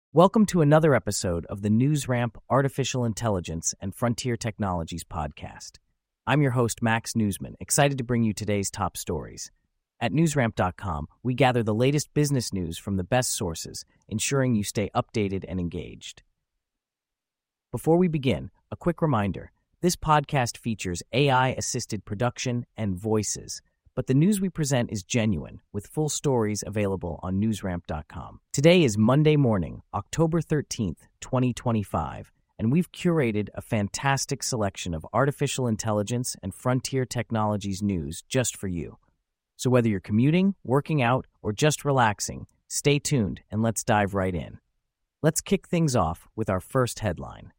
Welcome to another episode of the NewsRamp Artificial Intelligence and Frontier Technologies podcast. I'm your host, Max Newsman, excited to bring you today's top stories. At newsramp.com, we gather the latest business news from the best sources, ensuring you stay updated and engaged. Before we begin, a quick reminder, this podcast features AI-assisted production and voices, but the news we present is genuine, with full stories available on newsramp.com. Today is Monday morning, October 13th, 2025, and we've curated a fantastic selection of artificial intelligence and frontier technologies news just for you. So whether you're commuting, working out, or just relaxing, stay tuned and let's dive right in. Let's kick things off with our first headline.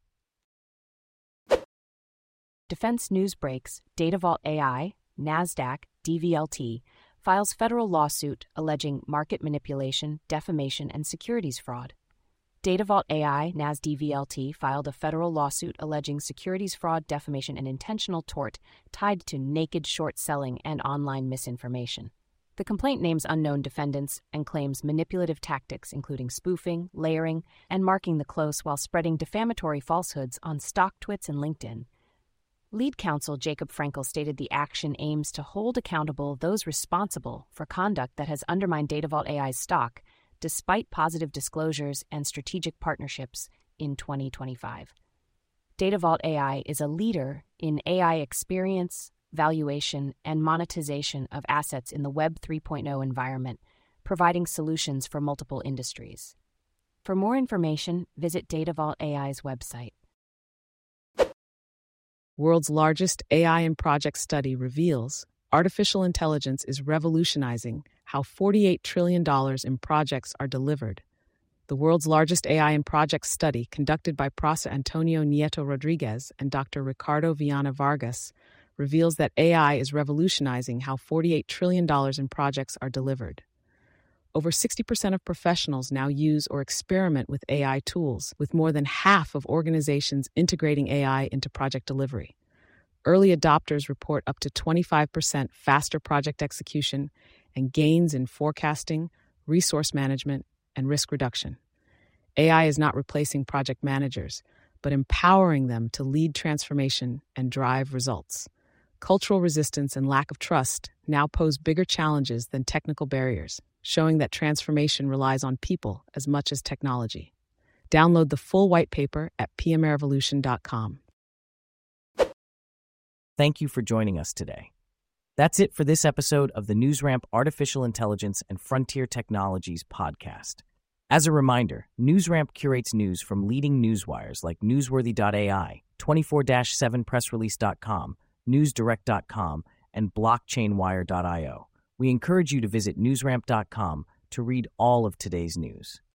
Defense News breaks DataVault AI, NASDAQ, DVLT, files federal lawsuit alleging market manipulation, defamation, and securities fraud. DataVault AI, NASDVLT, filed a federal lawsuit alleging securities fraud, defamation, and intentional tort tied to naked short selling and online misinformation. The complaint names unknown defendants and claims manipulative tactics including spoofing, layering, and marking the close while spreading defamatory falsehoods on StockTwits and LinkedIn. Lead counsel Jacob Frankel stated the action aims to hold accountable those responsible for conduct that has undermined DataVault AI's stock, despite positive disclosures and strategic partnerships in 2025. DataVault AI is a leader in AI experience, valuation, and monetization of assets in the Web 3.0 environment, providing solutions for multiple industries. For more information, visit DataVault AI's website. World's largest AI and project study reveals artificial intelligence is revolutionizing how $48 trillion in projects are delivered. The world's largest AI and project study, conducted by Prof. Antonio Nieto Rodriguez and Dr. Ricardo Viana Vargas, reveals that AI is revolutionizing how $48 trillion in projects are delivered. Over 60% of professionals now use or experiment with AI tools, with more than half of organizations integrating AI into project delivery. Early adopters report up to 25% faster project execution and gains in forecasting, resource management, and risk reduction. AI is not replacing project managers, but empowering them to lead transformation and drive results. Cultural resistance and lack of trust now pose bigger challenges than technical barriers, showing that transformation relies on people as much as technology. Download the full white paper at pmrevolution.com. Thank you for joining us today. That's it for this episode of the NewsRamp Artificial Intelligence and Frontier Technologies podcast. As a reminder, NewsRamp curates news from leading newswires like Newsworthy.ai, 24/7pressrelease.com, NewsDirect.com, and BlockchainWire.io. We encourage you to visit newsramp.com to read all of today's news.